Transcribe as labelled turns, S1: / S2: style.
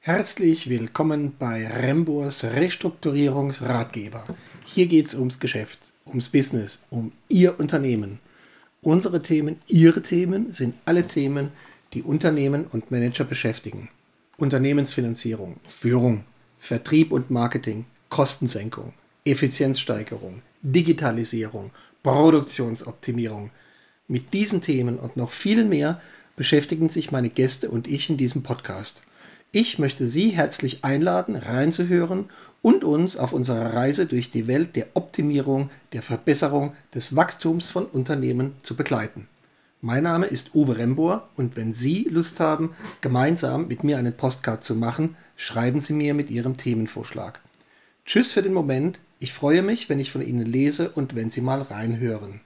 S1: Herzlich willkommen bei Remburs Restrukturierungsratgeber. Hier geht es ums Geschäft, ums Business, um Ihr Unternehmen. Unsere Themen, Ihre Themen sind alle Themen, die Unternehmen und Manager beschäftigen. Unternehmensfinanzierung, Führung, Vertrieb und Marketing, Kostensenkung, Effizienzsteigerung, Digitalisierung, Produktionsoptimierung. Mit diesen Themen und noch vielen mehr beschäftigen sich meine Gäste und ich in diesem Podcast. Ich möchte Sie herzlich einladen, reinzuhören und uns auf unserer Reise durch die Welt der Optimierung, der Verbesserung, des Wachstums von Unternehmen zu begleiten. Mein Name ist Uwe Rembur und wenn Sie Lust haben, gemeinsam mit mir einen Podcast zu machen, schreiben Sie mir mit Ihrem Themenvorschlag. Tschüss für den Moment. Ich freue mich, wenn ich von Ihnen lese und wenn Sie mal reinhören.